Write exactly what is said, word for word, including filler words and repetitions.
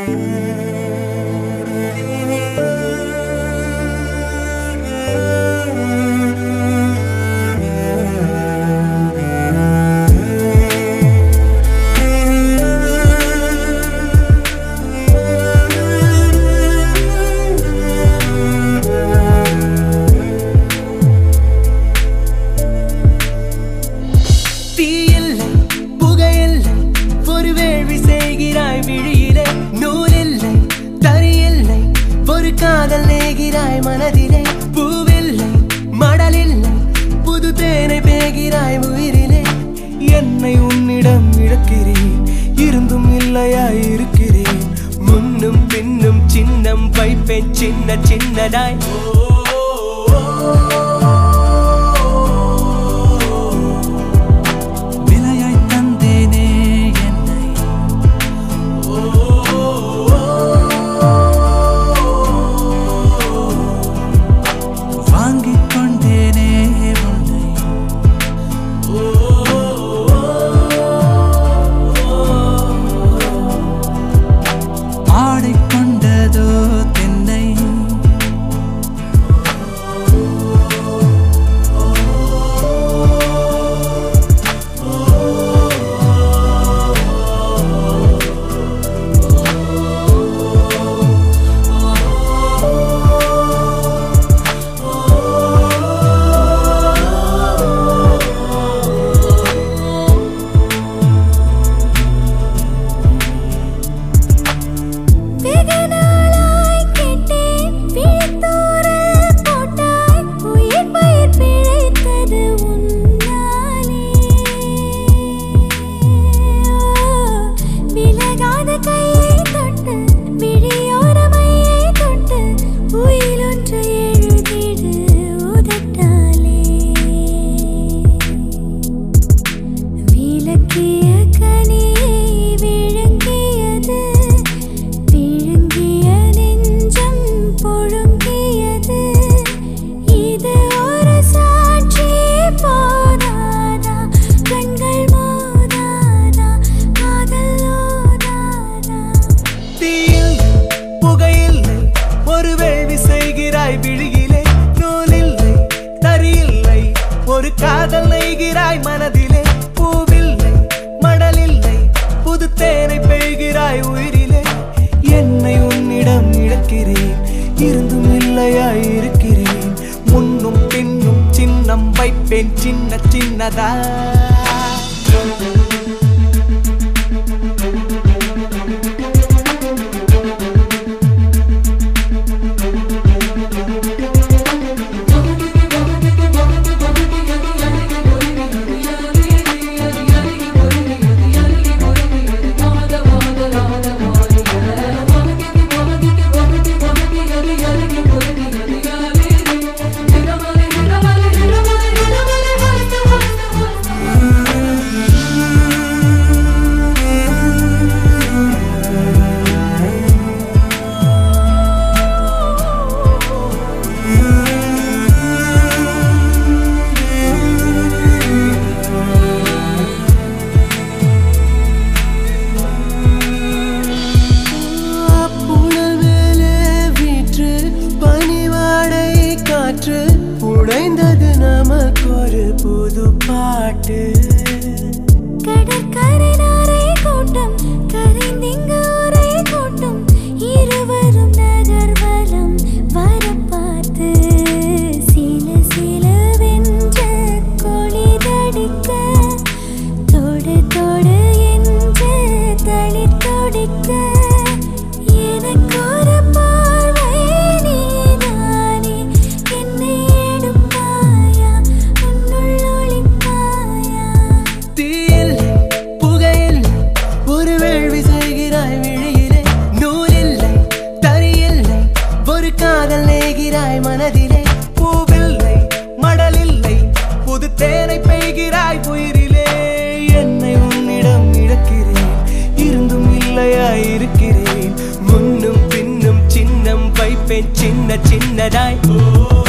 காதல் நேகிறாய் மனதிலே பூவில்லை மடலில்லை புது தேனை பேகிறாய் உயிரிலே என்னை உன்னிடம் இழக்கிறேன் இருந்தும் இல்லையாய் இருக்கிறேன் முன்னும் பின்னும் சின்னம் வைப்பேன் சின்ன சின்னதாய் ஒரு காதல் நெய்கிறாய் மனதிலே பூவில்லை மடலில்லை புது தேனை பெய்கிறாய் உயிரிலே என்னை உன்னிடம் இழக்கிறேன் இருந்தும் இல்லையாய் இருக்கிறேன் முன்னும் பின்னும் சின்னம் வைப்பேன் சின்ன சின்னதா உடைந்தது நமக்கு ஒரு புது பாட்டு கடற்கரை நாரை கூட்டம் கரைந்திங்கு ஒரே கூட்டம் இருவரும் நகர்வலம் வர பார்த்து சில சில வென்ற கொளிதடிக்க தொடு தொடு என்று தளிர் தொடிக்க எனக்கு ஒரு பார்வை நீதானே என்னை எடுப்பாயா உன்னுள் ஒளிப்பாயா தீயில்லை புகையில்லை ஒரு வேள்வி செய்கிறாய் விழியிலே நூலில்லை தறியில்லை ஒரு காதல் நேகிறாய் மனதிலே பூவில்லை மடலில்லை புது தேனை பெய்கிறாய் உயிரிலே என்னை உன்னிடம் இழக்கிறேன் இருந்தும் இல்லையாய் இருக்கிறேன் முன்னும் பின்னும் சின்னம் வைப்பேன் சின்ன சின்னதாய்